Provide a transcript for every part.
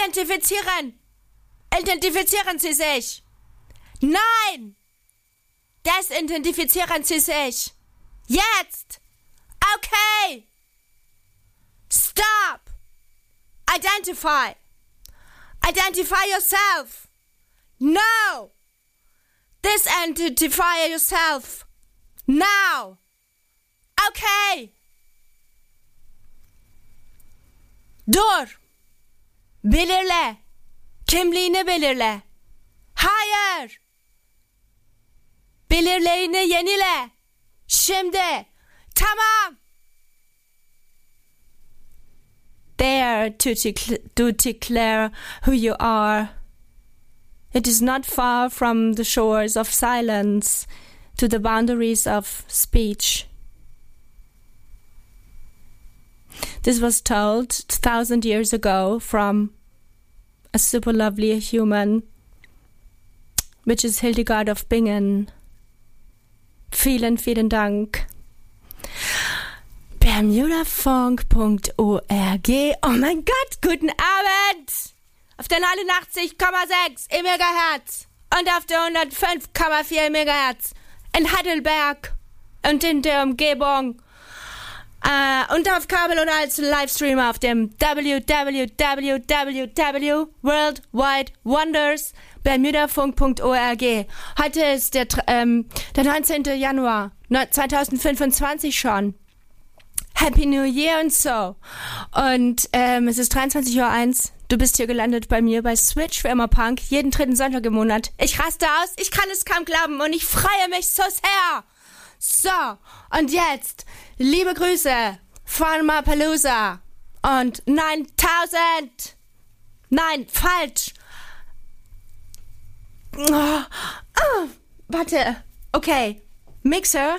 Identifizieren! Identifizieren Sie sich! Nein! Desidentifizieren Sie sich! Jetzt! Okay! Stop! Identify! Identify yourself! No! Disidentify yourself! Now! Okay! Dur! Belirle! Kimliğini belirle! Hayır! Belirleyini yenile! Şimdi! Tamam! Dare to declare who you are. It is not far from the shores of silence to the boundaries of speech. This was told 1,000 years ago from a super lovely human, which is Hildegard of Bingen. Vielen, vielen Dank. Bermudafunk.org. Oh mein Gott, guten Abend! Auf der 89,6 MHz und auf der 105,4 MHz in Heidelberg und in der Umgebung. Und auf Kabel und als Livestream auf dem www.worldwidewonders.bermudafunk.org. Heute ist der 19. Januar 2025 schon. Happy New Year und so. Und es ist 23:01 Uhr. Du bist hier gelandet bei mir bei Switch für immer Punk. Jeden dritten Sonntag im Monat. Ich raste aus, ich kann es kaum glauben und ich freue mich so sehr. So, und jetzt, liebe Grüße von Mapalooza und 9000. Nein, falsch. Warte, okay. Mixer.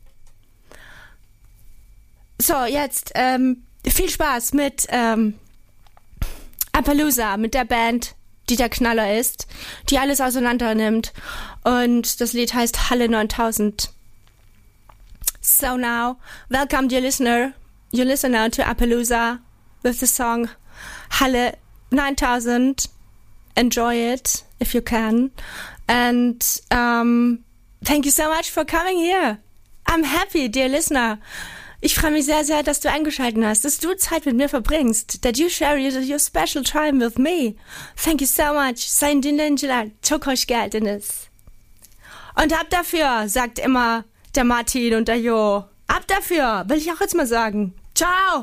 So, jetzt, viel Spaß mit, Appaloosa, mit der Band, die der Knaller ist, die alles auseinander nimmt. Und das Lied heißt Halle 9000. So now, welcome dear listener. You listen now to Appaloosa with the song Halle 9000. Enjoy it if you can. And thank you so much for coming here. I'm happy, dear listener. Ich freue mich sehr, sehr, dass du eingeschaltet hast, dass du Zeit mit mir verbringst, that you share your special time with me. Thank you so much. Sayın dinleyiciler, çok hoş geldiniz. Und ab dafür, sagt immer der Martin und der Jo. Ab dafür, will ich auch jetzt mal sagen. Ciao!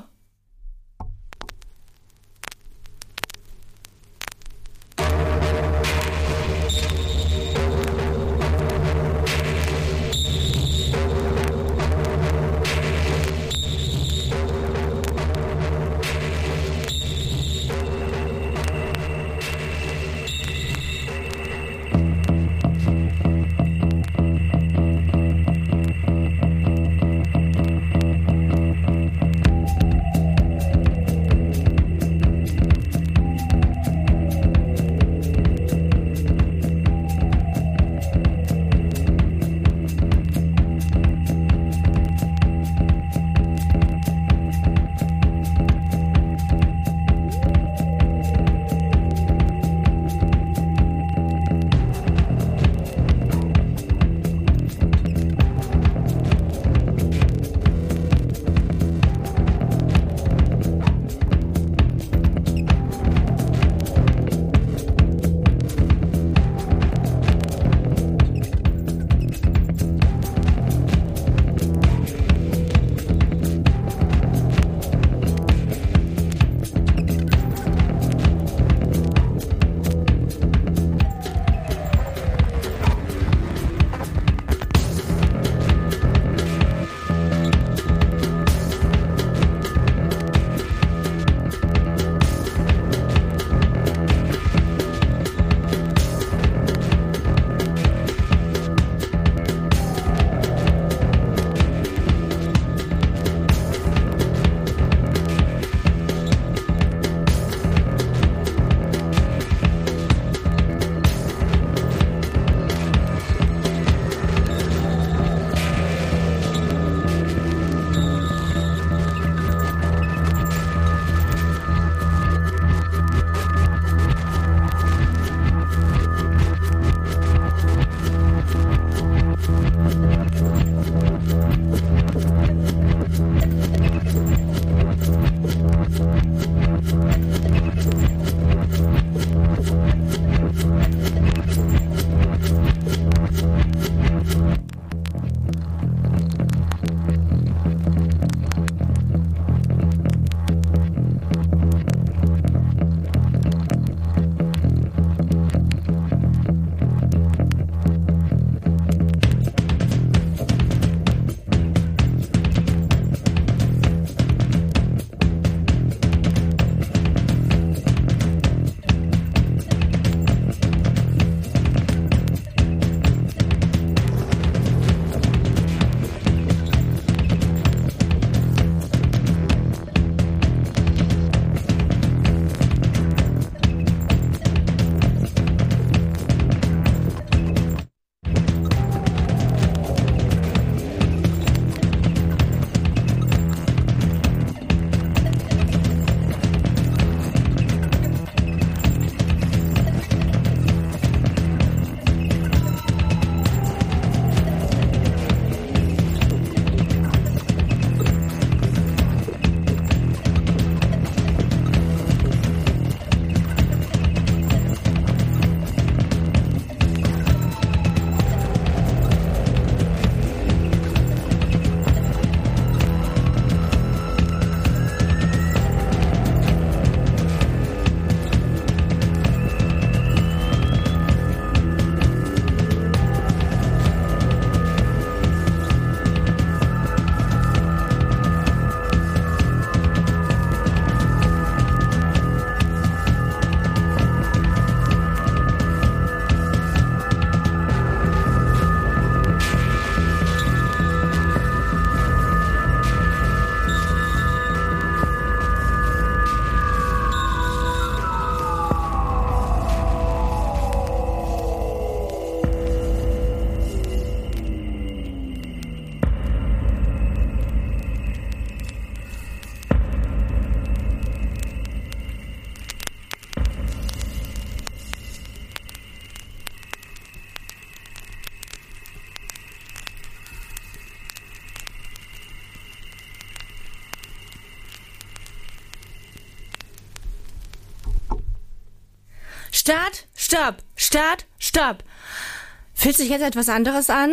Start, Stopp, Start, Stopp. Fühlt sich jetzt etwas anderes an?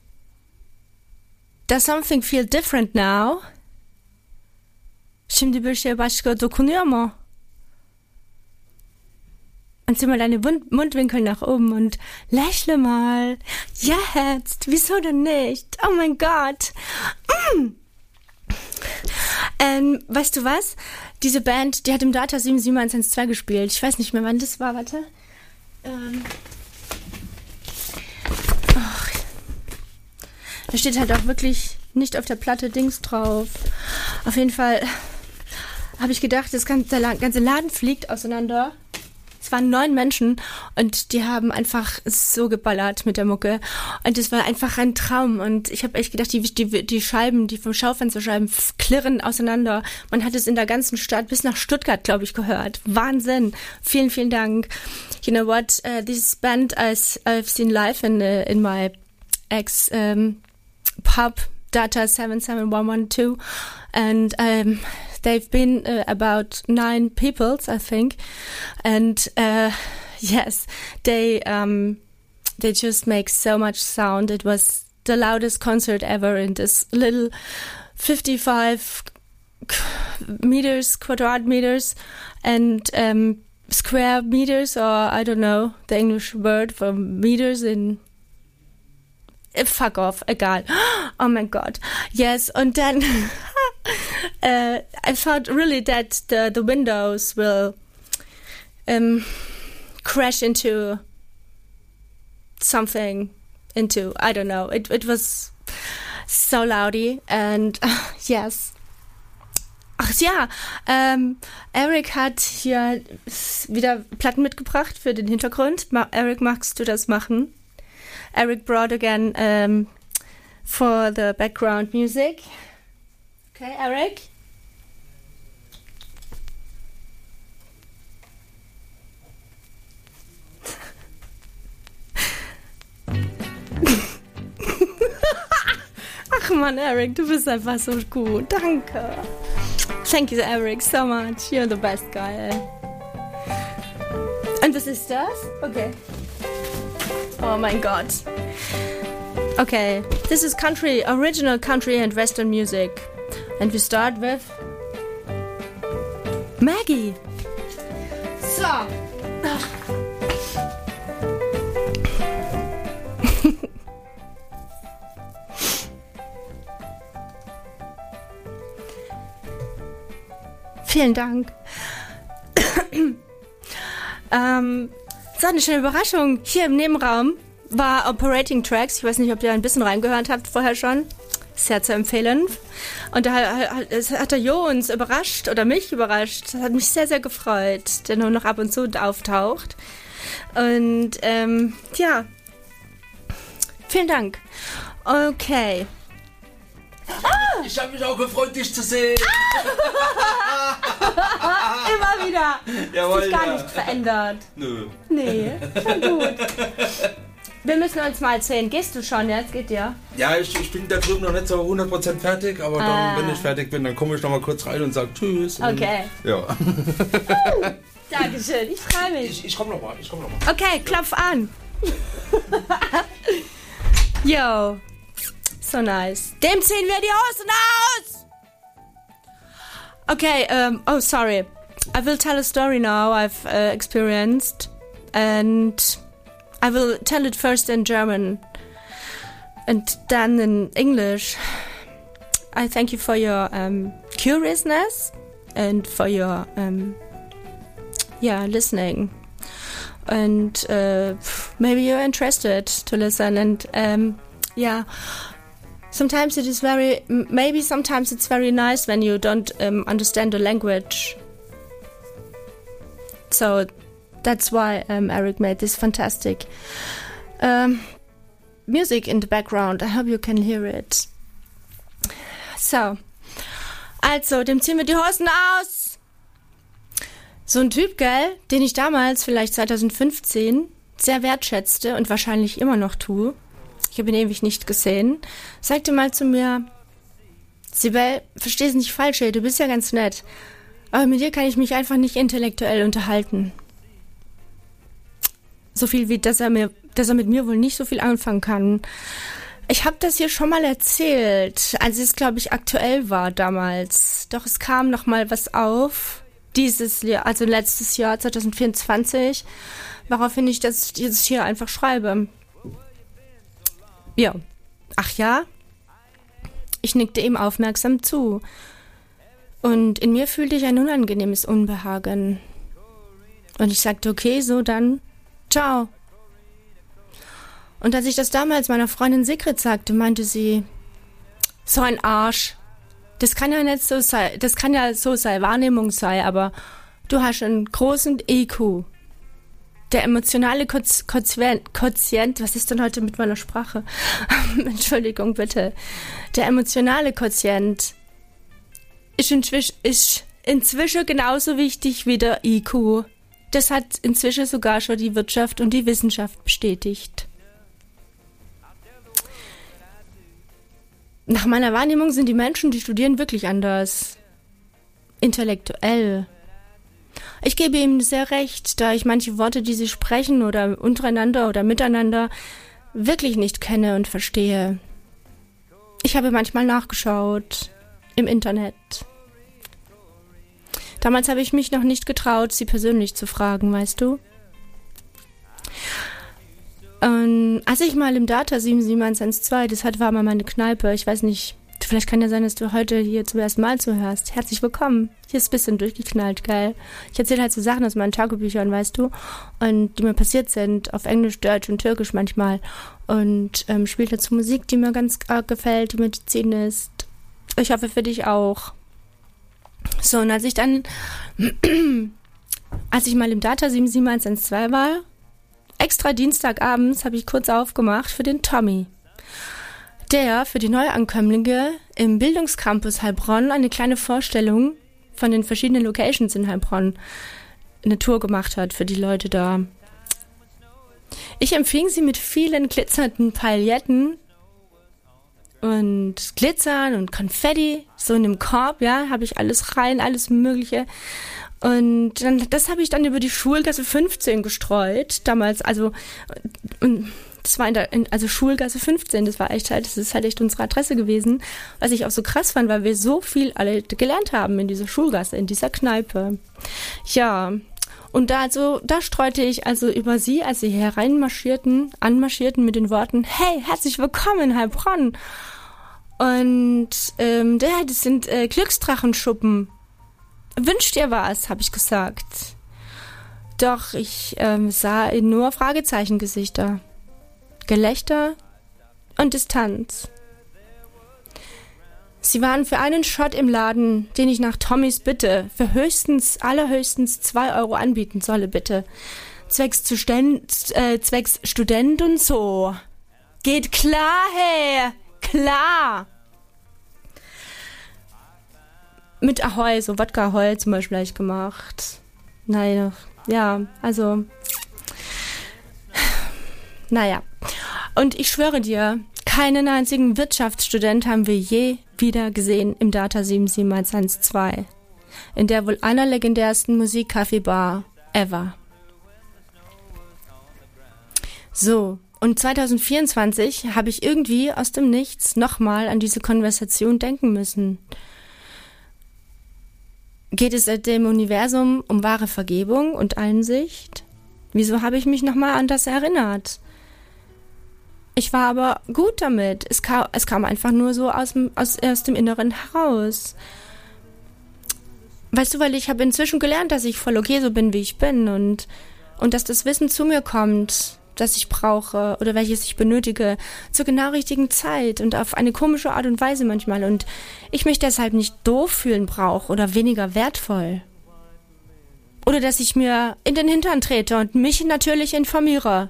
Does something feel different now? Şimdi bir şey başka dokunuyor mu? Und zieh mal deine Mundwinkel nach oben und lächle mal. Jetzt, wieso denn nicht? Oh mein Gott. Weißt du was? Diese Band, die hat im Data 77112 gespielt. Ich weiß nicht mehr, wann das war. Warte. Da steht halt auch wirklich nicht auf der Platte Dings drauf. Auf jeden Fall habe ich gedacht, der ganze Laden fliegt auseinander. Es waren 9 Menschen und die haben einfach so geballert mit der Mucke. Und es war einfach ein Traum. Und ich habe echt gedacht, die Scheiben, die vom Schaufensterscheiben klirren auseinander. Man hat es in der ganzen Stadt bis nach Stuttgart, glaube ich, gehört. Wahnsinn. Vielen, vielen Dank. You know what? This band I've seen live in my ex pub, Data 77112. And they've been about 9 people, I think, and yes, they just make so much sound. It was the loudest concert ever in this little 55 quadrat meters, and square meters, or I don't know the English word for meters in. Fuck off, egal. Oh my God. Yes, and then I thought really that the windows will crash into something, into, I don't know. It was so loudy, and yes. Ach ja, Eric hat hier wieder Platten mitgebracht für den Hintergrund. Eric, magst du das machen? Eric brought again for the background music. Okay, Eric? Ach Mann, Eric, du bist einfach so gut. Danke. Thank you, Eric, so much. You're the best guy. Und was ist das? Okay. Oh mein Gott. Okay, this is original country and western music. And we start with Maggie. So. Vielen Dank. So, eine schöne Überraschung. Hier im Nebenraum war Operating Tracks. Ich weiß nicht, ob ihr ein bisschen reingehört habt vorher schon. Sehr zu empfehlen. Und da hat der Jo uns überrascht, oder mich überrascht. Das hat mich sehr, sehr gefreut, der nur noch ab und zu auftaucht. Und ja, vielen Dank. Okay. Ich habe mich auch gefreut, dich zu sehen. Immer wieder. Jawohl, hat sich gar nicht verändert. Nö. Nee, schon gut. Wir müssen uns mal sehen. Gehst du schon jetzt? Geht dir? Ja, ich bin da drüben noch nicht so 100% fertig, aber dann, wenn ich fertig bin, dann komme ich noch mal kurz rein und sage Tschüss. Okay. Ja. Dankeschön, ich freue mich. Ich komme noch mal. Okay, klopf an. Yo. So nice. Dem ziehen wir die Hosen aus! Okay, oh sorry. I will tell a story now I've experienced, and I will tell it first in German and then in English. I thank you for your curiousness and for your listening, and maybe you're interested to listen, and sometimes it is sometimes it's very nice when you don't understand the language. So that's why Eric made this fantastic music in the background. I hope you can hear it. So, also, dem ziehen wir die Hosen aus. So ein Typ, gell, den ich damals, vielleicht 2015, sehr wertschätzte und wahrscheinlich immer noch tue. Ich habe ihn ewig nicht gesehen. Sagte mal zu mir, Sibel, versteh's nicht falsch, ey, du bist ja ganz nett. Aber mit dir kann ich mich einfach nicht intellektuell unterhalten. so viel wie, dass er mit mir wohl nicht so viel anfangen kann. Ich habe das hier schon mal erzählt, als es, glaube ich, aktuell war damals. Doch es kam noch mal was auf, dieses Jahr, also letztes Jahr, 2024, woraufhin ich das jetzt hier einfach schreibe. Ja. Ach ja? Ich nickte ihm aufmerksam zu. Und in mir fühlte ich ein unangenehmes Unbehagen. Und ich sagte, okay, so dann, ciao. Und als ich das damals meiner Freundin Sigrid sagte, meinte sie, so ein Arsch. Das kann ja nicht so sein, das kann ja so sein, Wahrnehmung sein, aber du hast einen großen IQ. Der emotionale Quotient, was ist denn heute mit meiner Sprache? Entschuldigung, bitte. Der emotionale Quotient ist inzwischen genauso wichtig wie der IQ. Das hat inzwischen sogar schon die Wirtschaft und die Wissenschaft bestätigt. Nach meiner Wahrnehmung sind die Menschen, die studieren, wirklich anders. Intellektuell. Ich gebe ihm sehr recht, da ich manche Worte, die sie sprechen oder untereinander oder miteinander, wirklich nicht kenne und verstehe. Ich habe manchmal nachgeschaut im Internet. Damals habe ich mich noch nicht getraut, sie persönlich zu fragen, weißt du? Als ich mal im Data 77112, das war mal meine Kneipe, ich weiß nicht, vielleicht kann ja sein, dass du heute hier zum ersten Mal zuhörst. Herzlich willkommen. Hier ist ein bisschen durchgeknallt, geil. Ich erzähle halt so Sachen aus meinen Tagebüchern, weißt du, und die mir passiert sind, auf Englisch, Deutsch und Türkisch manchmal. Und spiele dazu Musik, die mir ganz arg gefällt, die Medizin ist. Ich hoffe für dich auch. So, und als ich mal im Data 77112 war, extra Dienstagabends habe ich kurz aufgemacht für den Tommy, der für die Neuankömmlinge im Bildungscampus Heilbronn eine kleine Vorstellung von den verschiedenen Locations in Heilbronn eine Tour gemacht hat für die Leute da. Ich empfing sie mit vielen glitzernden Pailletten und Glitzern und Konfetti, so in einem Korb, ja, habe ich alles rein, alles Mögliche. Und das habe ich dann über die Schulgasse 15 gestreut, damals, also, und das war also Schulgasse 15, das ist halt echt unsere Adresse gewesen, was ich auch so krass fand, weil wir so viel alle gelernt haben in dieser Schulgasse, in dieser Kneipe. Ja, und da streute ich also über sie, als sie anmarschierten mit den Worten, hey, herzlich willkommen in Heilbronn. Und das sind Glücksdrachenschuppen. Wünscht ihr was, habe ich gesagt. Doch ich sah nur Fragezeichengesichter, Gelächter und Distanz. Sie waren für einen Shot im Laden, den ich nach Tommys Bitte für allerhöchstens 2 Euro anbieten solle, bitte. Zwecks Student und so. Geht klar, hey, klar. Mit Ahoi, so Wodka Ahoi zum Beispiel habe ich gemacht. Naja, ja, also, naja. Und ich schwöre dir, keinen einzigen Wirtschaftsstudent haben wir je wieder gesehen im Data 77112. In der wohl einer legendärsten Musik-Café-Bar ever. So, und 2024 habe ich irgendwie aus dem Nichts nochmal an diese Konversation denken müssen. Geht es dem Universum um wahre Vergebung und Einsicht? Wieso habe ich mich nochmal an das erinnert? Ich war aber gut damit. Es kam einfach nur so aus dem Inneren heraus. Weißt du, weil ich habe inzwischen gelernt, dass ich voll okay so bin, wie ich bin und dass das Wissen zu mir kommt, das ich brauche oder welches ich benötige, zur genau richtigen Zeit und auf eine komische Art und Weise manchmal und ich mich deshalb nicht doof fühlen brauche oder weniger wertvoll. Oder dass ich mir in den Hintern trete und mich natürlich informiere.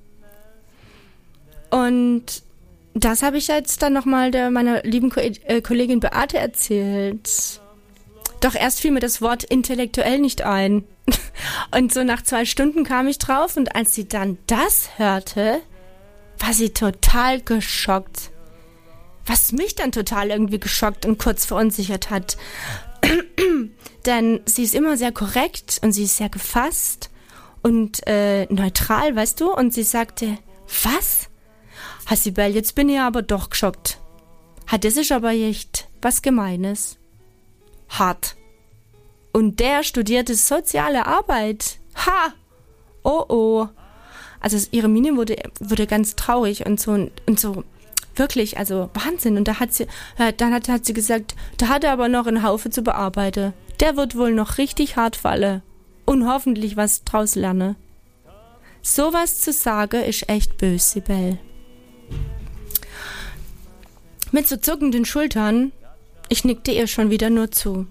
Und das habe ich jetzt dann nochmal meiner lieben Kollegin Beate erzählt. Doch erst fiel mir das Wort intellektuell nicht ein. Und so nach 2 Stunden kam ich drauf und als sie dann das hörte, war sie total geschockt. Was mich dann total irgendwie geschockt und kurz verunsichert hat. Denn sie ist immer sehr korrekt und sie ist sehr gefasst und neutral, weißt du? Und sie sagte, was? Hassibel, jetzt bin ich aber doch geschockt. Das ist aber echt was Gemeines. Hart. Und der studierte soziale Arbeit. Ha! Oh. Also ihre Miene wurde ganz traurig und so wirklich, also Wahnsinn. Und dann hat sie gesagt, da hat er aber noch einen Haufen zu bearbeiten. Der wird wohl noch richtig hart fallen und hoffentlich was draus lernen. Sowas zu sagen ist echt böse, Sibel. Mit so zuckenden Schultern, ich nickte ihr schon wieder nur zu.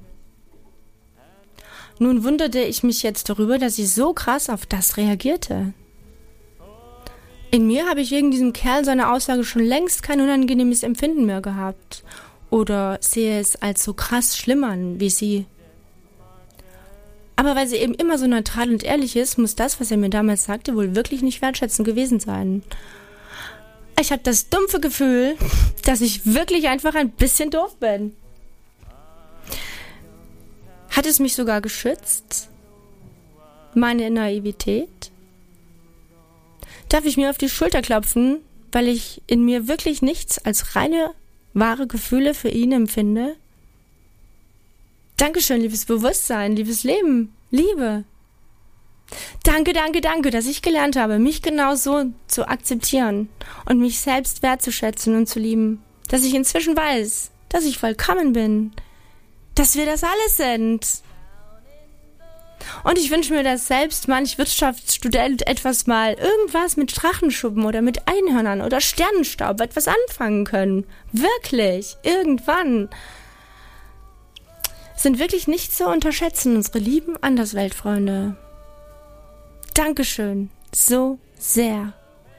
Nun wunderte ich mich jetzt darüber, dass sie so krass auf das reagierte. In mir habe ich wegen diesem Kerl seine Aussage schon längst kein unangenehmes Empfinden mehr gehabt oder sehe es als so krass schlimm an wie sie. Aber weil sie eben immer so neutral und ehrlich ist, muss das, was er mir damals sagte, wohl wirklich nicht wertschätzend gewesen sein. Ich habe das dumpfe Gefühl, dass ich wirklich einfach ein bisschen doof bin. Hat es mich sogar geschützt? Meine Naivität? Darf ich mir auf die Schulter klopfen, weil ich in mir wirklich nichts als reine, wahre Gefühle für ihn empfinde? Dankeschön, liebes Bewusstsein, liebes Leben, Liebe. Danke, dass ich gelernt habe, mich genau so zu akzeptieren und mich selbst wertzuschätzen und zu lieben. Dass ich inzwischen weiß, dass ich vollkommen bin. Dass wir das alles sind. Und ich wünsche mir, dass selbst manch Wirtschaftsstudent irgendwas mit Drachenschuppen oder mit Einhörnern oder Sternenstaub etwas anfangen können. Wirklich, irgendwann. Sind wirklich nicht zu unterschätzen, unsere lieben Andersweltfreunde. Dankeschön, so sehr.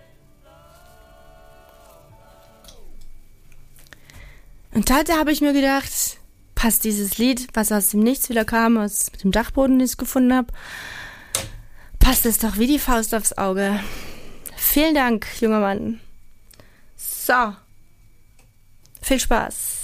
Und da habe ich mir gedacht, passt dieses Lied, was aus dem Nichts wieder kam, aus dem Dachboden, den ich gefunden habe, passt es doch wie die Faust aufs Auge. Vielen Dank, junger Mann. So, viel Spaß.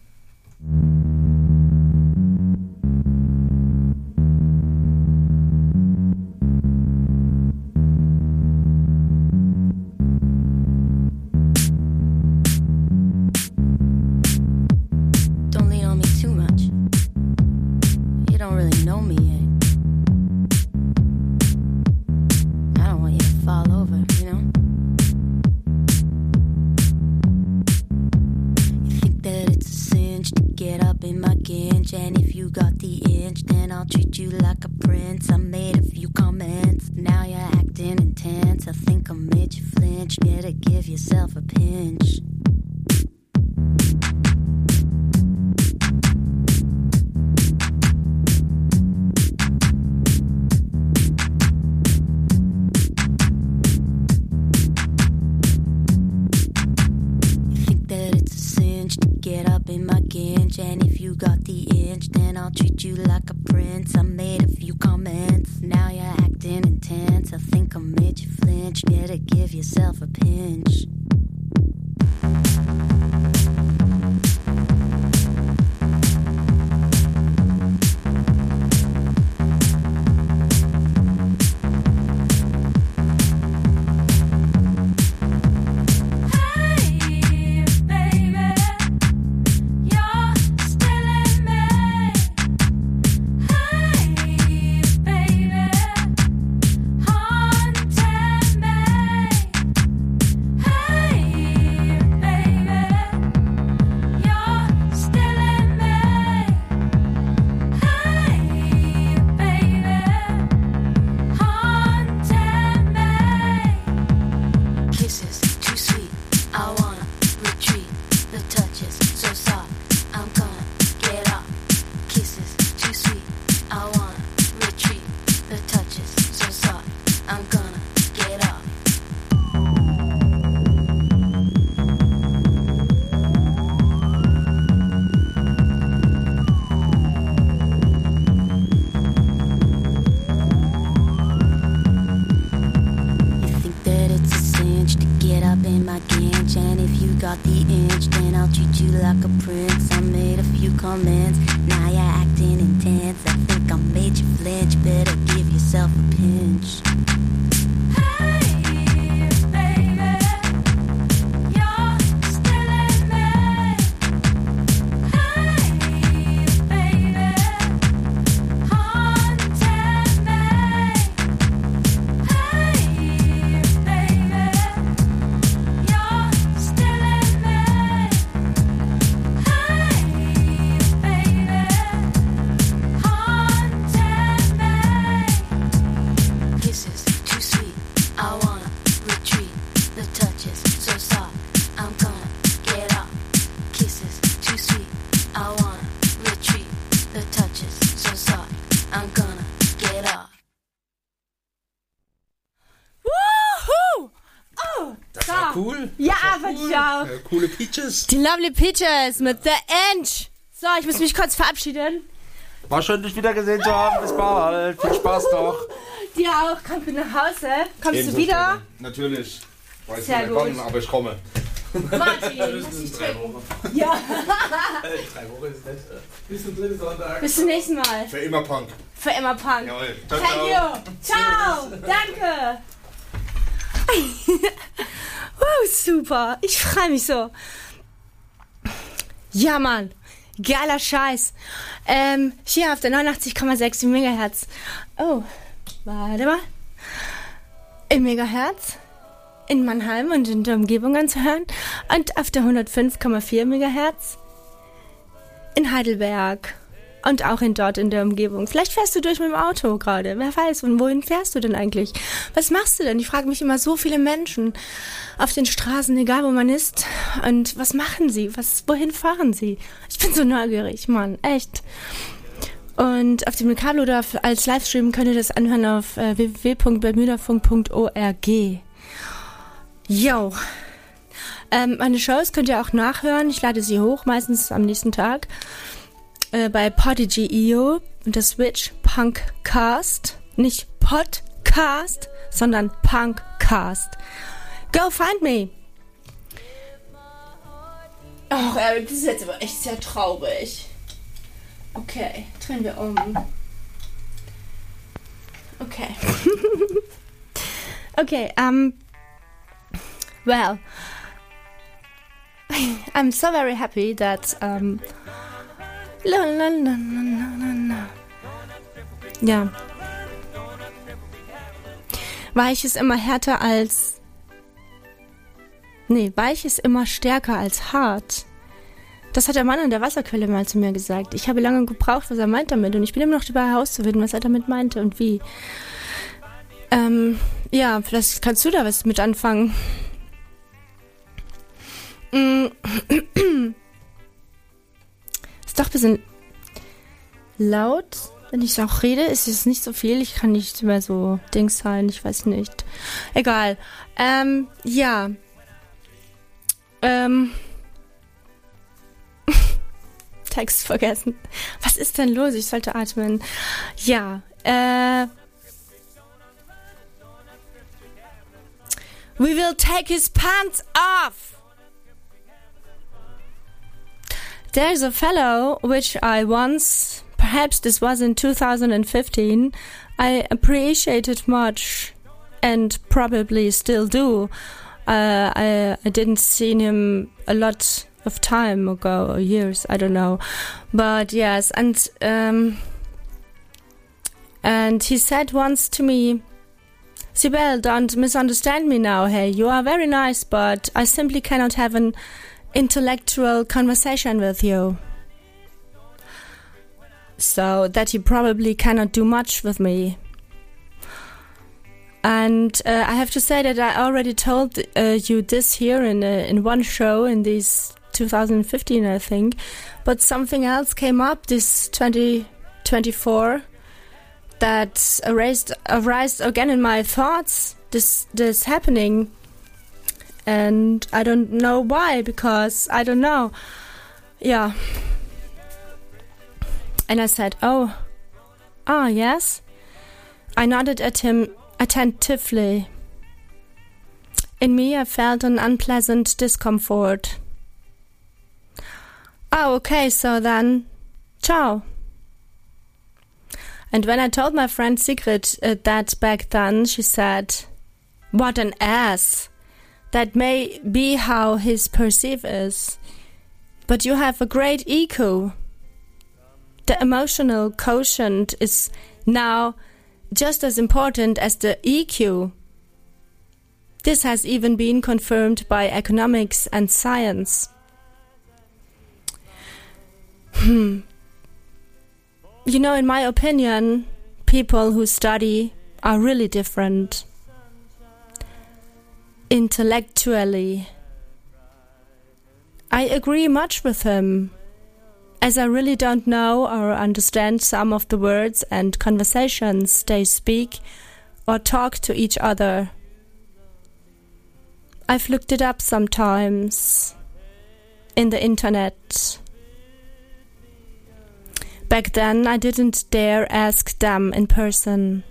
Now you're acting intense. I think I made you flinch. Better give yourself a pinch. I'm gonna get off. Woohoo! Oh, Das war cool. Ja, das war aber cool. ja. Coole Peaches. Die Lovely Peaches mit The Inch. So, ich muss mich kurz verabschieden. War schön, dich wieder gesehen zu haben. Bis bald. Viel Spaß noch. Dir auch. Komm bitte nach Hause. Kommst Ebenso du wieder? später. Natürlich. Ich weiß Sehr nicht, gut. wann, aber ich komme. Martin, lass dich trinken. Ja. 3 Wochen ist nett. Bis zum dritten Sonntag. Bis zum nächsten Mal. Für immer Punk. Für immer Punk. Jawohl. Ciao, Thank ciao. you. Ciao. Danke. Super. Ich freue mich so. Ja, Mann. Geiler Scheiß. Hier auf der 89,6 Megahertz. Oh, warte mal. In Megahertz. In Mannheim und in der Umgebung anzuhören. Und auf der 105,4 Megahertz. In Heidelberg. Und auch dort in der Umgebung. Vielleicht fährst du durch mit dem Auto gerade. Wer weiß, und wohin fährst du denn eigentlich? Was machst du denn? Ich frage mich immer, so viele Menschen auf den Straßen, egal wo man ist. Und was machen sie? Wohin fahren sie? Ich bin so neugierig, Mann. Echt. Und auf dem Kabel oder als Livestream könnt ihr das anhören auf www.bermudafunk.org. Yo. Meine Shows könnt ihr auch nachhören. Ich lade sie hoch, meistens am nächsten Tag. Bei Podigy.io und der Switch Punkcast. Nicht Podcast, sondern Punkcast. Go find me! Ach, Eric, das ist jetzt aber echt sehr traurig. Okay, drehen wir um. Okay. Okay, well, I'm so very happy that, ja. Weich ist immer härter als... Nee, weich ist immer stärker als hart. Das hat der Mann an der Wasserquelle mal zu mir gesagt. Ich habe lange gebraucht, was er meint damit. Und ich bin immer noch dabei herauszufinden, was er damit meinte und wie. Ja, vielleicht kannst du da was mit anfangen. Ist doch ein bisschen laut. Wenn ich auch rede, ist es nicht so viel. Ich kann nicht mehr so Dings sein. Ich weiß nicht. Egal. Ja. Text vergessen. Was ist denn los? Ich sollte atmen. Ja. We will take his pants off. There's a fellow which I once, perhaps this was in 2015, I appreciated much and probably still do. I didn't see him a lot of time ago, or years, I don't know. But yes, and he said once to me, Sibel, don't misunderstand me now, hey, you are very nice, but I simply cannot have an intellectual conversation with you. So that he probably cannot do much with me. And I have to say that I already told you this here in one show in this 2015, I think. But something else came up this 2024 that arose again in my thoughts. This happening, and I don't know why, because I don't know. Yeah. And I said, oh, yes. I nodded at him attentively. In me, I felt an unpleasant discomfort. Oh, okay, so then, ciao. And when I told my friend Sigrid that back then, she said, what an ass. That may be how his perceive is. But you have a great EQ. The emotional quotient is now just as important as the EQ. This has even been confirmed by economics and science. You know, in my opinion, people who study are really different. Intellectually. I agree much with him. as I really don't know or understand some of the words and conversations they speak or talk to each other. I've looked it up sometimes in the internet. Back then, I didn't dare ask them in person.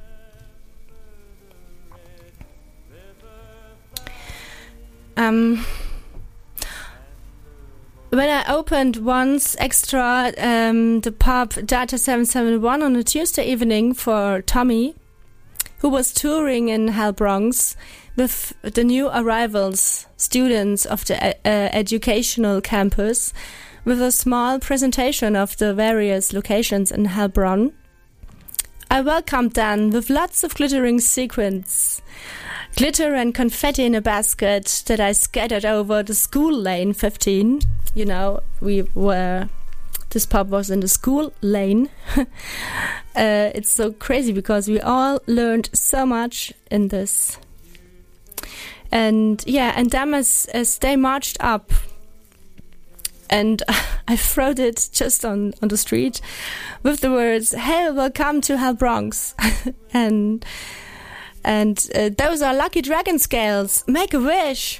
When I opened once extra the pub Data 771 on a Tuesday evening for Tommy, who was touring in Hell Bronx with the new arrivals, students of the educational campus, with a small presentation of the various locations in Heilbronn, I welcomed them with lots of glittering sequins, glitter and confetti in a basket that I scattered over the school lane 15. You know, this pub was in the school lane. It's so crazy because we all learned so much in this. And them as they marched up, and I wrote it just on the street with the words, "Hey, welcome to Hell Bronx." and those are lucky dragon scales. Make a wish.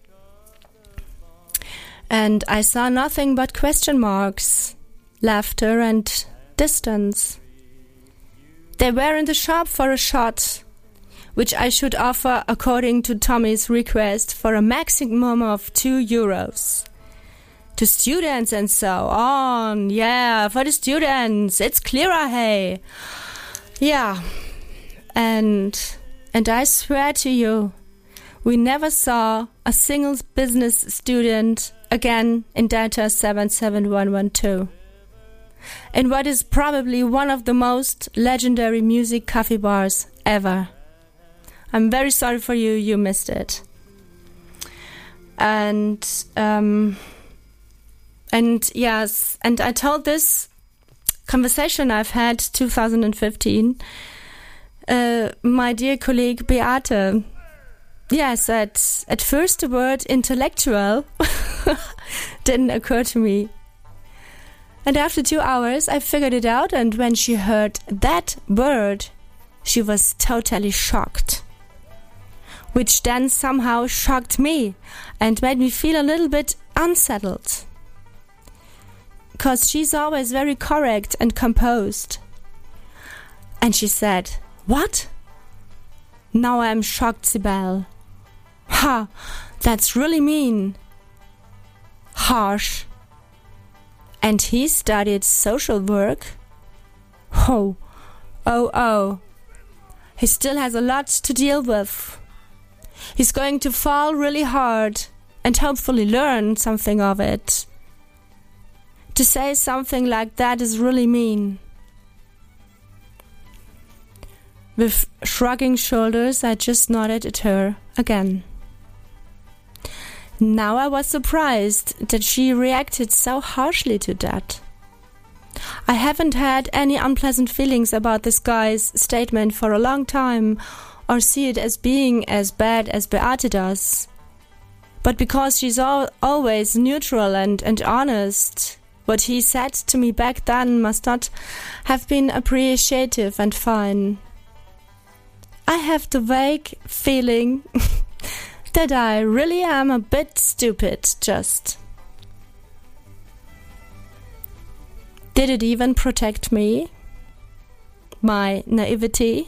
And I saw nothing but question marks, laughter and distance. They were in the shop for a shot, which I should offer according to Tommy's request for a maximum of €2. To students and so on. Yeah, for the students. It's clearer, hey. Yeah. And I swear to you, we never saw a single business student again in Data 77112. In what is probably one of the most legendary music coffee bars ever. I'm very sorry for you, you missed it. And yes, and I told this conversation I've had 2015, my dear colleague Beate. Yes, at first the word intellectual didn't occur to me. And after 2 hours I figured it out, and when she heard that word, she was totally shocked. Which then somehow shocked me and made me feel a little bit unsettled. Because she's always very correct and composed. And she said, "What? Now I'm shocked, Sibel. Ha, that's really mean. Harsh. And he studied social work? Oh. He still has a lot to deal with. He's going to fall really hard and hopefully learn something of it. To say something like that is really mean." With shrugging shoulders, I just nodded at her again. Now I was surprised that she reacted so harshly to that. I haven't had any unpleasant feelings about this guy's statement for a long time, or see it as being as bad as Beate does. But because she's always neutral and honest, what he said to me back then must not have been appreciative and fine. I have the vague feeling that I really am a bit stupid, just. Did it even protect me? My naivety?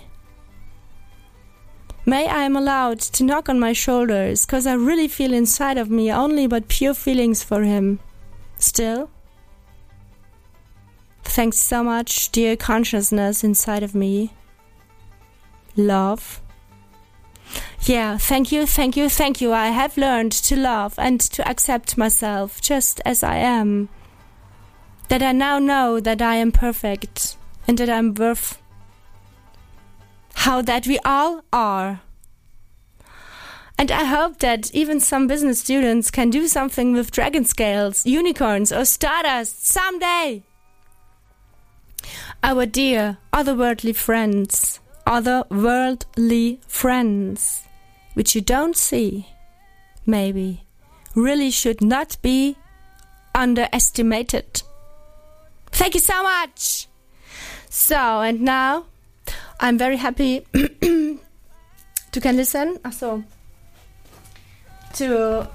May I am allowed to knock on my shoulders, 'cause I really feel inside of me only but pure feelings for him. Still? Thanks so much, dear consciousness inside of me. Love. Yeah, thank you. I have learned to love and to accept myself just as I am. That I now know that I am perfect and that I'm worth how that we all are. And I hope that even some business students can do something with dragon scales, unicorns or stardust someday. Our dear otherworldly friends, which you don't see, maybe, really should not be underestimated. Thank you so much. So, and now I'm very happy to can listen. Also, to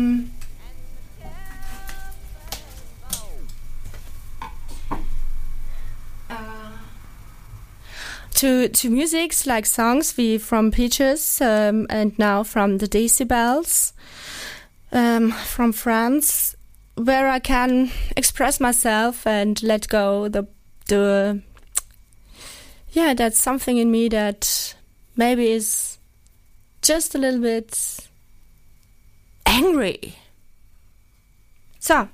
to musics like songs we from Peaches and now from the Decibels from France, where I can express myself and let go the that's something in me that maybe is just a little bit angry. So.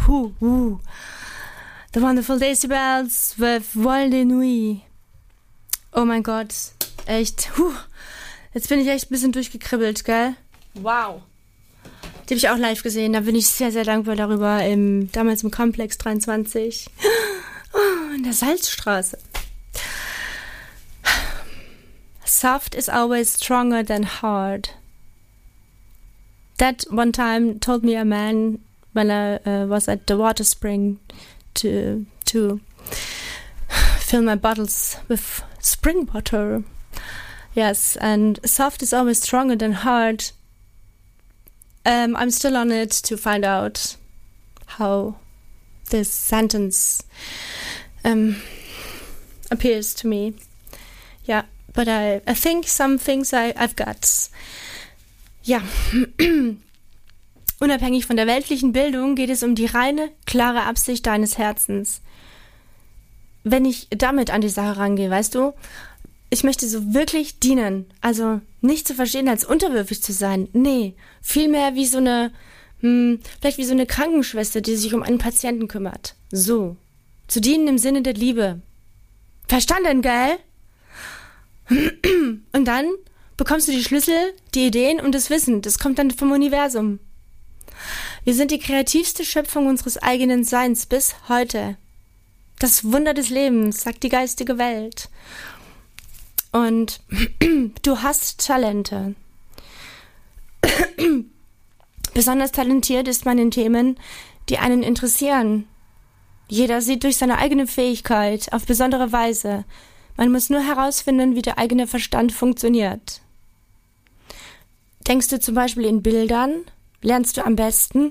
The Wonderful Decibels with Vol de Nuit. Oh mein Gott, echt. Jetzt bin ich echt ein bisschen durchgekribbelt, gell? Wow. Die habe ich auch live gesehen, da bin ich sehr, sehr dankbar darüber, damals im Komplex 23. In der Salzstraße. Soft is always stronger than hard. That one time told me a man when I was at the water spring to fill my bottles with spring water. Yes, and soft is always stronger than hard. I'm still on it to find out how this sentence appears to me. Yeah, but I think some things I've got. Ja, unabhängig von der weltlichen Bildung geht es um die reine, klare Absicht deines Herzens. Wenn ich damit an die Sache rangehe, weißt du, ich möchte so wirklich dienen. Also nicht zu verstehen, als unterwürfig zu sein. Nee, vielmehr wie so eine, vielleicht wie so eine Krankenschwester, die sich um einen Patienten kümmert. So, zu dienen im Sinne der Liebe. Verstanden, gell? Und dann bekommst du die Schlüssel, die Ideen und das Wissen. Das kommt dann vom Universum. Wir sind die kreativste Schöpfung unseres eigenen Seins bis heute. Das Wunder des Lebens, sagt die geistige Welt. Und du hast Talente. Besonders talentiert ist man in Themen, die einen interessieren. Jeder sieht durch seine eigene Fähigkeit auf besondere Weise. Man muss nur herausfinden, wie der eigene Verstand funktioniert. Denkst du zum Beispiel in Bildern? Lernst du am besten?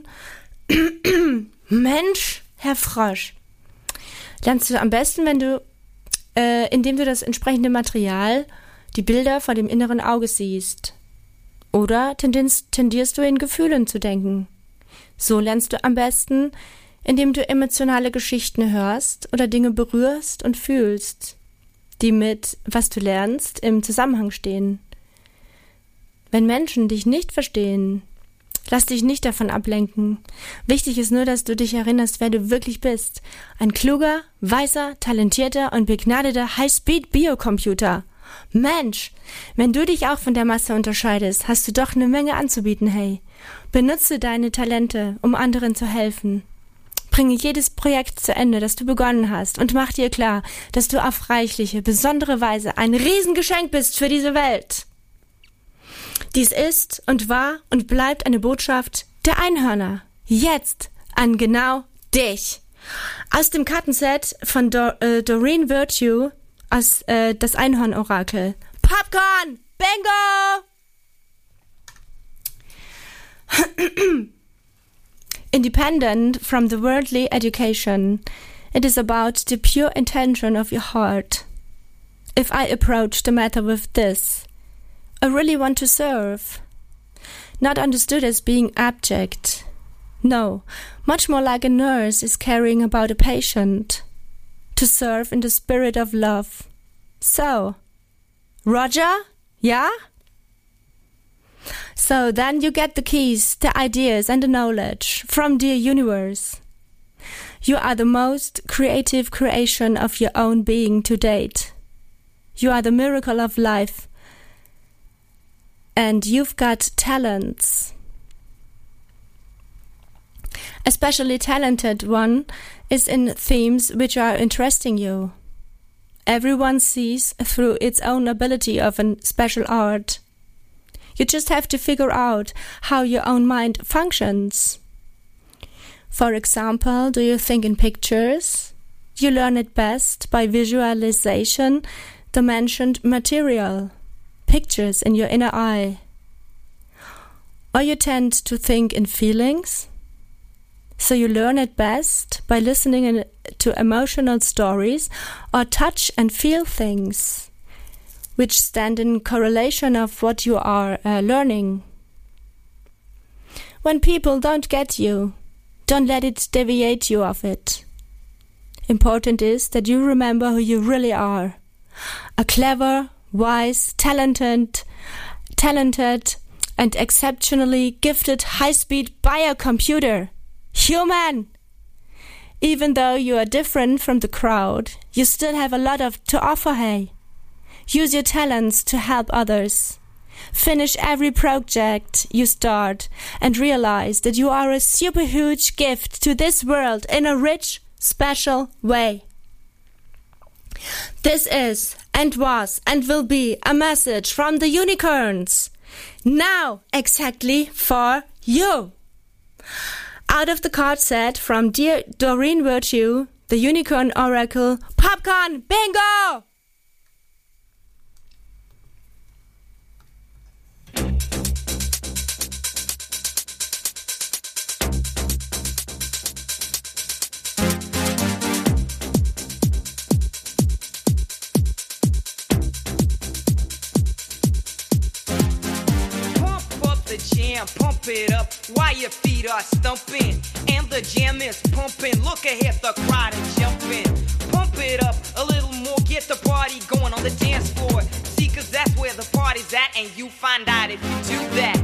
Mensch, Herr Frosch. Lernst du am besten, indem du das entsprechende Material, die Bilder vor dem inneren Auge siehst. Oder tendierst du in Gefühlen zu denken. So lernst du am besten, indem du emotionale Geschichten hörst oder Dinge berührst und fühlst, die mit, was du lernst, im Zusammenhang stehen. Wenn Menschen dich nicht verstehen, lass dich nicht davon ablenken. Wichtig ist nur, dass du dich erinnerst, wer du wirklich bist. Ein kluger, weiser, talentierter und begnadeter High-Speed-Biocomputer. Mensch, wenn du dich auch von der Masse unterscheidest, hast du doch eine Menge anzubieten, hey. Benutze deine Talente, um anderen zu helfen. Bringe jedes Projekt zu Ende, das du begonnen hast, und mach dir klar, dass du auf reichliche, besondere Weise ein Riesengeschenk bist für diese Welt. Dies ist und war und bleibt eine Botschaft der Einhörner. Jetzt an genau dich. Aus dem Kartenset von Doreen Virtue aus das Einhorn-Orakel. Popcorn! Bingo! Independent from the worldly education, it is about the pure intention of your heart. If I approach the matter with this, I really want to serve. Not understood as being abject. No, much more like a nurse is caring about a patient. To serve in the spirit of love. So, Roger? Yeah? So then you get the keys, the ideas and the knowledge from the universe. You are the most creative creation of your own being to date. You are the miracle of life. And you've got talents. Especially talented one is in themes which are interesting you. Everyone sees through its own ability of a special art. You just have to figure out how your own mind functions. For example, do you think in pictures? You learn it best by visualization, the mentioned material. Pictures in your inner eye. Or you tend to think in feelings? So you learn it best by listening to emotional stories or touch and feel things, which stand in correlation of what you are learning. When people don't get you, don't let it deviate you off it. Important is that you remember who you really are. A clever, wise, talented, and exceptionally gifted high-speed biocomputer. Human! Even though you are different from the crowd, you still have a lot to offer, hey. Use your talents to help others. Finish every project you start and realize that you are a super huge gift to this world in a rich, special way. This is and was and will be a message from the unicorns. Now exactly for you. Out of the card set from Dear Doreen Virtue, the Unicorn Oracle, Popcorn Bingo! Pump it up while your feet are stumping and the jam is pumping. Look ahead, the crowd is jumping. Pump it up a little more, get the party going on the dance floor. See, cause that's where the party's at, and you find out if you do that.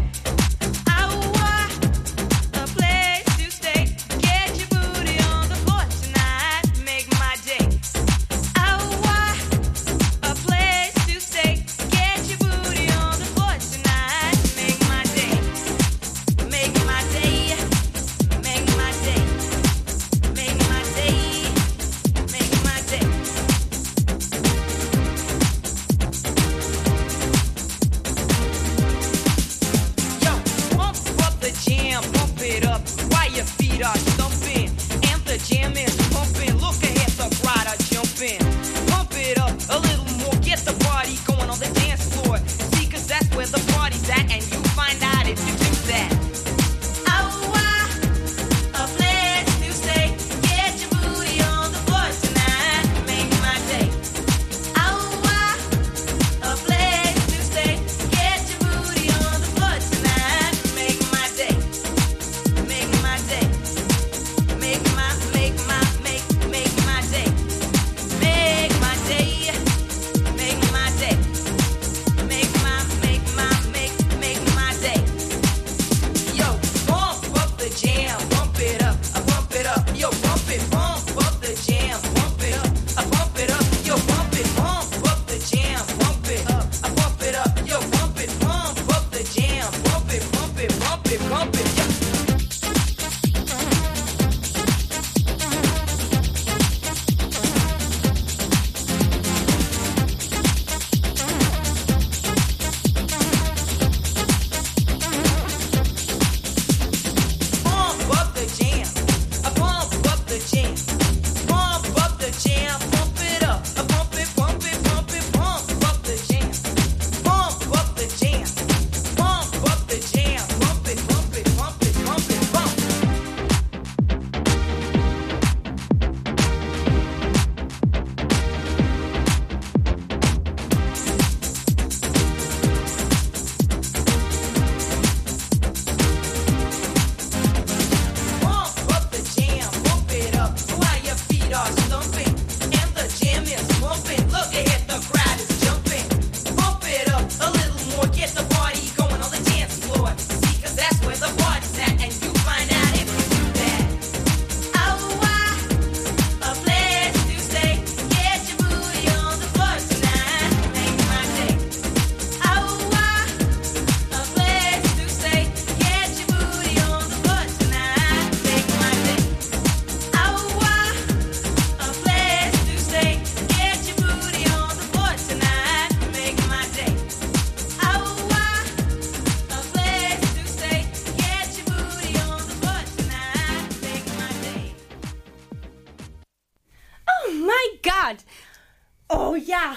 Oh ja.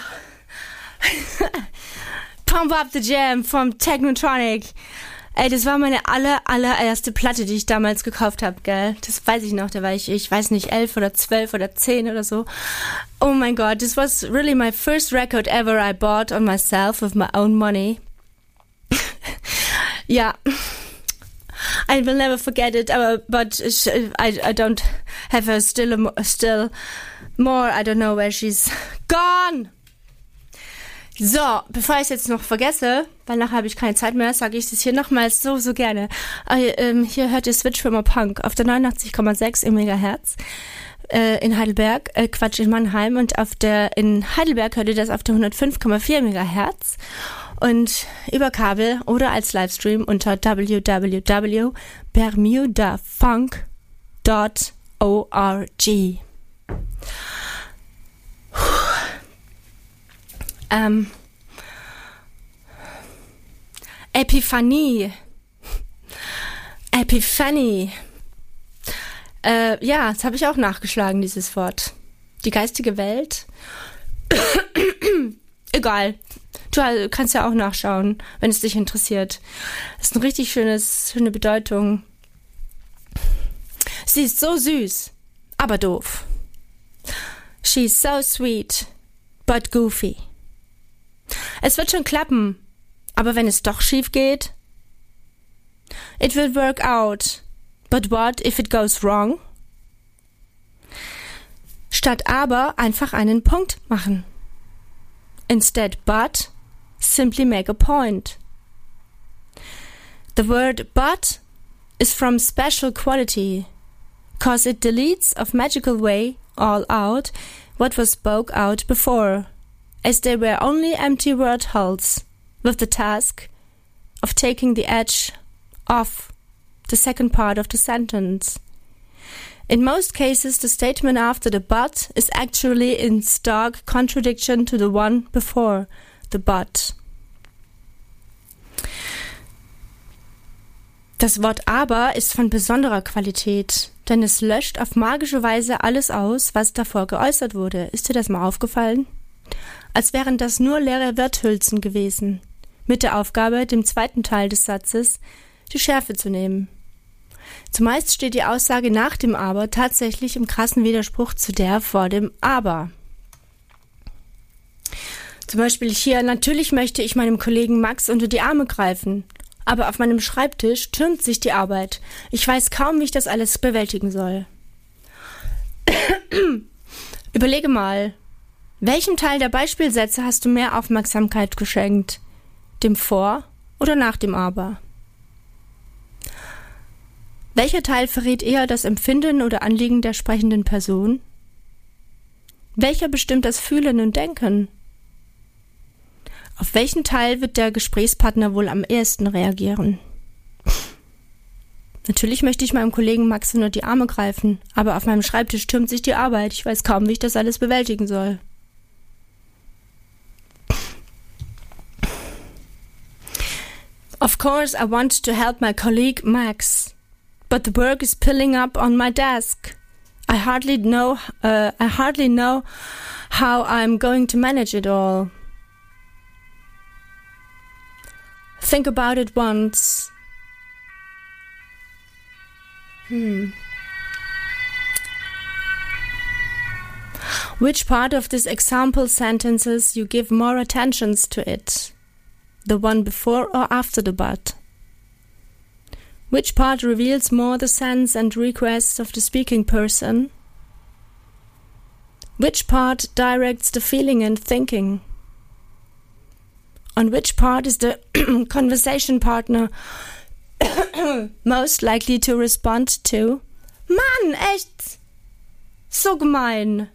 Pump Up the Jam vom Technotronic. Ey, das war meine allererste Platte, die ich damals gekauft habe, gell? Das weiß ich noch, da war ich weiß nicht, 11 oder 12 oder 10 oder so. Oh mein Gott, this was really my first record ever I bought on myself with my own money. Ja. I will never forget it, but I don't have her still more. I don't know where she's gone. So, bevor ich es jetzt noch vergesse, weil nachher habe ich keine Zeit mehr, sage ich das hier nochmals so gerne. Hier hört ihr Switch from a Punk auf der 89,6 im Megahertz in Heidelberg, in Mannheim, und in Heidelberg hört ihr das auf der 105,4 Megahertz und über Kabel oder als Livestream unter www.bermudafunk.org. Epiphanie. Ja, das habe ich auch nachgeschlagen, dieses Wort. Die geistige Welt. Egal. Du kannst ja auch nachschauen, wenn es dich interessiert. Das ist eine richtig schöne Bedeutung. Sie ist so süß, aber doof. She's so sweet, but goofy. Es wird schon klappen, aber wenn es doch schief geht? It will work out, but what if it goes wrong? Statt aber einfach einen Punkt machen. Instead but, simply make a point. The word but is from special quality, cause it deletes of magical way all out what was spoke out before, as they were only empty word holes, with the task of taking the edge off the second part of the sentence. In most cases, the statement after the but is actually in stark contradiction to the one before the but. Das Wort aber ist von besonderer Qualität, denn es löscht auf magische Weise alles aus, was davor geäußert wurde. Ist dir das mal aufgefallen? Als wären das nur leere Worthülsen gewesen, mit der Aufgabe, dem zweiten Teil des Satzes die Schärfe zu nehmen. Zumeist steht die Aussage nach dem Aber tatsächlich im krassen Widerspruch zu der vor dem Aber. Zum Beispiel hier: Natürlich möchte ich meinem Kollegen Max unter die Arme greifen, aber auf meinem Schreibtisch türmt sich die Arbeit. Ich weiß kaum, wie ich das alles bewältigen soll. Überlege mal, welchem Teil der Beispielsätze hast du mehr Aufmerksamkeit geschenkt? Dem Vor- oder nach dem Aber? Welcher Teil verrät eher das Empfinden oder Anliegen der sprechenden Person? Welcher bestimmt das Fühlen und Denken? Auf welchen Teil wird der Gesprächspartner wohl am ehesten reagieren? Natürlich möchte ich meinem Kollegen Max unter die Arme greifen, aber auf meinem Schreibtisch türmt sich die Arbeit. Ich weiß kaum, wie ich das alles bewältigen soll. Of course, I want to help my colleague Max, but the work is piling up on my desk. I hardly know how I'm going to manage it all. Think about it once. Which part of this example sentences you give more attentions to it? The one before or after the but? Which part reveals more the sense and requests of the speaking person? Which part directs the feeling and thinking? On which part is the conversation partner most likely to respond to? Mann, echt! So gemein!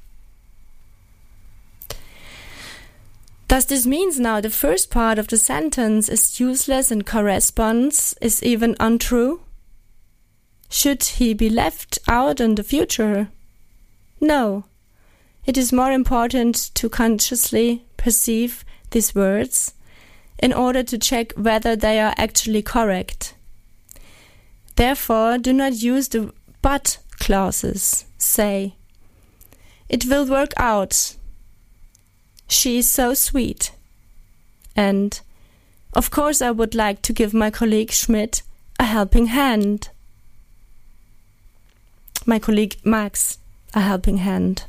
Does this mean now the first part of the sentence is useless and corresponds is even untrue? Should he be left out in the future? No. It is more important to consciously perceive these words in order to check whether they are actually correct. Therefore, do not use the but clauses. Say, it will work out. She is so sweet. And, of course, I would like to give my colleague Schmidt a helping hand. My colleague Max a helping hand.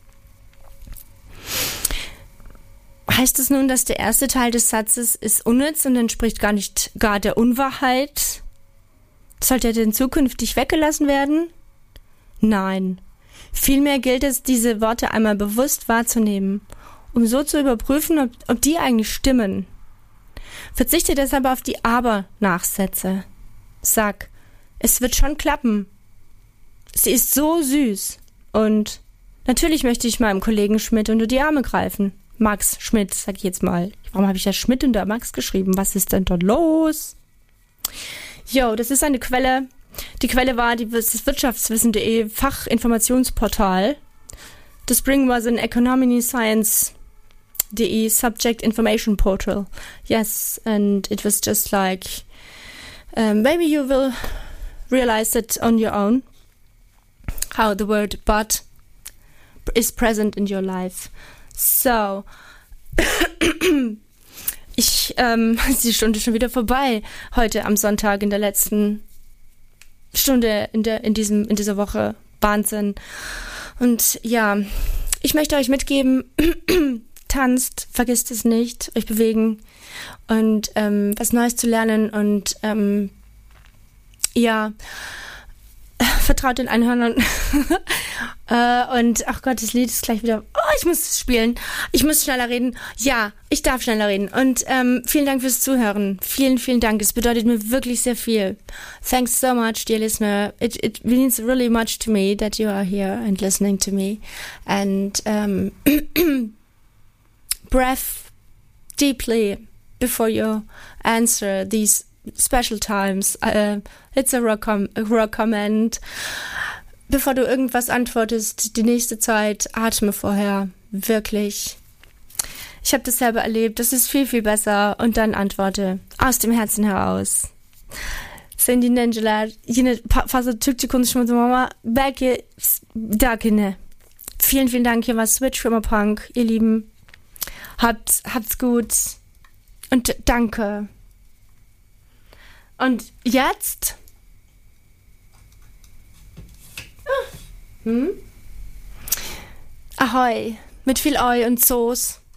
Heißt es nun, dass der erste Teil des Satzes ist unnütz und entspricht gar der Unwahrheit? Sollte er denn zukünftig weggelassen werden? Nein. Vielmehr gilt es, diese Worte einmal bewusst wahrzunehmen um so zu überprüfen, ob die eigentlich stimmen. Verzichte deshalb auf die Aber-Nachsätze. Sag, es wird schon klappen. Sie ist so süß. Und natürlich möchte ich meinem Kollegen Schmidt unter die Arme greifen. Max Schmidt, sag ich jetzt mal. Warum habe ich da Schmidt unter Max geschrieben? Was ist denn dort los? Jo, das ist eine Quelle. Die Quelle war das Wirtschaftswissen.de Fachinformationsportal. The spring was an economy science.de subject information portal. Yes, and it was just like, maybe you will realize it on your own, how the word but is present in your life. So, ist die Stunde schon wieder vorbei. Heute am Sonntag in der letzten Stunde in dieser Woche. Wahnsinn. Und ja, ich möchte euch mitgeben, tanzt, vergisst es nicht, euch bewegen und was Neues zu lernen und ja, vertraut den Einhörnern. Und ach Gott, das Lied ist gleich wieder. Oh, ich muss es spielen. Ich muss schneller reden. Ja, ich darf schneller reden. Und vielen Dank fürs Zuhören. Vielen, vielen Dank. Es bedeutet mir wirklich sehr viel. Thanks so much, dear listener. It means really much to me that you are here and listening to me. And breath deeply before you answer these special times. It's a rock comment. Bevor du irgendwas antwortest, die nächste Zeit, atme vorher. Wirklich. Ich habe das selber erlebt. Das ist viel, viel besser. Und dann antworte. Aus dem Herzen heraus. Sandy Nangela, yine fazla Türkçe konuşmadım ama belki dakine. Vielen, vielen Dank. Hier war Switch from a Punk, ihr Lieben. Habt's gut. Und danke. Und jetzt? Ahoi. Mit viel Oi und Soße.